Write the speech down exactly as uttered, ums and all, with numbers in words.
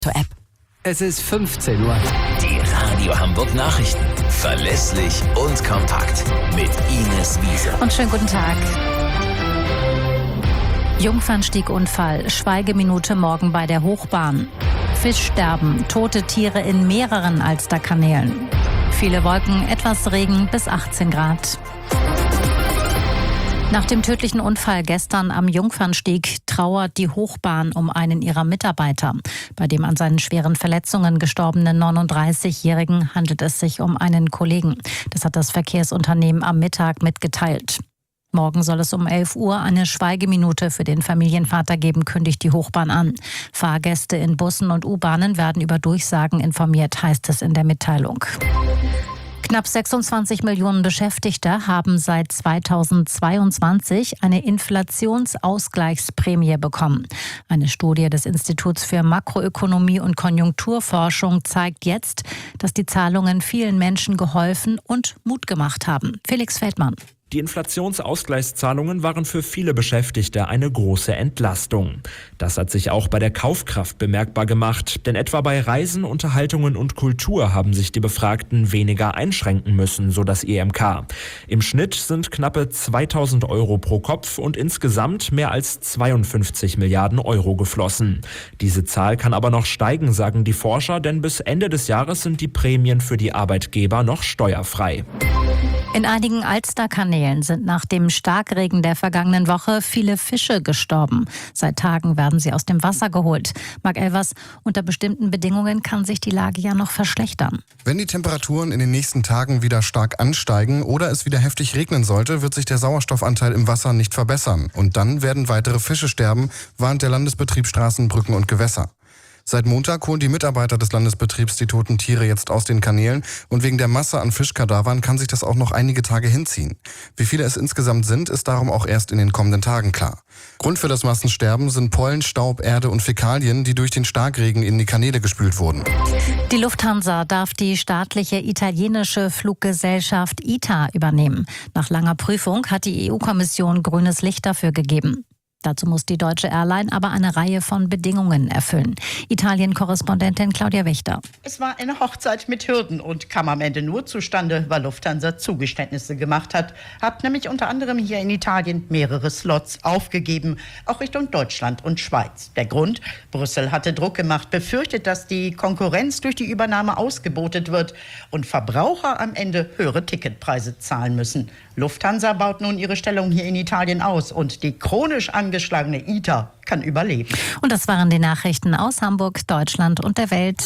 App. Es ist fünfzehn Uhr. Die Radio Hamburg Nachrichten. Verlässlich und kompakt. Mit Ines Wiese. Und schönen guten Tag. Jungfernstiegunfall. Schweigeminute morgen bei der Hochbahn. Fischsterben. Tote Tiere in mehreren Alsterkanälen. Viele Wolken, etwas Regen bis achtzehn Grad. Nach dem tödlichen Unfall gestern am Jungfernstieg trauert die Hochbahn um einen ihrer Mitarbeiter. Bei dem an seinen schweren Verletzungen gestorbenen neununddreißigjährigen handelt es sich um einen Kollegen. Das hat das Verkehrsunternehmen am Mittag mitgeteilt. Morgen soll es um elf Uhr eine Schweigeminute für den Familienvater geben, kündigt die Hochbahn an. Fahrgäste in Bussen und U-Bahnen werden über Durchsagen informiert, heißt es in der Mitteilung. Knapp sechsundzwanzig Millionen Beschäftigte haben seit zweitausendzweiundzwanzig eine Inflationsausgleichsprämie bekommen. Eine Studie des Instituts für Makroökonomie und Konjunkturforschung zeigt jetzt, dass die Zahlungen vielen Menschen geholfen und Mut gemacht haben. Felix Feldmann. Die Inflationsausgleichszahlungen waren für viele Beschäftigte eine große Entlastung. Das hat sich auch bei der Kaufkraft bemerkbar gemacht, denn etwa bei Reisen, Unterhaltungen und Kultur haben sich die Befragten weniger einschränken müssen, so das E M K. Im Schnitt sind knappe zweitausend Euro pro Kopf und insgesamt mehr als zweiundfünfzig Milliarden Euro geflossen. Diese Zahl kann aber noch steigen, sagen die Forscher, denn bis Ende des Jahres sind die Prämien für die Arbeitgeber noch steuerfrei. In einigen Alsterkanälen sind nach dem Starkregen der vergangenen Woche viele Fische gestorben. Seit Tagen werden sie aus dem Wasser geholt. Marc Elvers, unter bestimmten Bedingungen kann sich die Lage ja noch verschlechtern. Wenn die Temperaturen in den nächsten Tagen wieder stark ansteigen oder es wieder heftig regnen sollte, wird sich der Sauerstoffanteil im Wasser nicht verbessern. Und dann werden weitere Fische sterben, warnt der Landesbetrieb Straßen, Brücken und Gewässer. Seit Montag holen die Mitarbeiter des Landesbetriebs die toten Tiere jetzt aus den Kanälen und wegen der Masse an Fischkadavern kann sich das auch noch einige Tage hinziehen. Wie viele es insgesamt sind, ist darum auch erst in den kommenden Tagen klar. Grund für das Massensterben sind Pollen, Staub, Erde und Fäkalien, die durch den Starkregen in die Kanäle gespült wurden. Die Lufthansa darf die staatliche italienische Fluggesellschaft I T A übernehmen. Nach langer Prüfung hat die E U-Kommission grünes Licht dafür gegeben. Dazu muss die deutsche Airline aber eine Reihe von Bedingungen erfüllen. Italien-Korrespondentin Claudia Wächter. Es war eine Hochzeit mit Hürden und kam am Ende nur zustande, weil Lufthansa Zugeständnisse gemacht hat. Hat nämlich unter anderem hier in Italien mehrere Slots aufgegeben, auch Richtung Deutschland und Schweiz. Der Grund? Brüssel hatte Druck gemacht, befürchtet, dass die Konkurrenz durch die Übernahme ausgebotet wird und Verbraucher am Ende höhere Ticketpreise zahlen müssen. Lufthansa baut nun ihre Stellung hier in Italien aus und die chronisch angeschlagene I T A kann überleben. Und das waren die Nachrichten aus Hamburg, Deutschland und der Welt.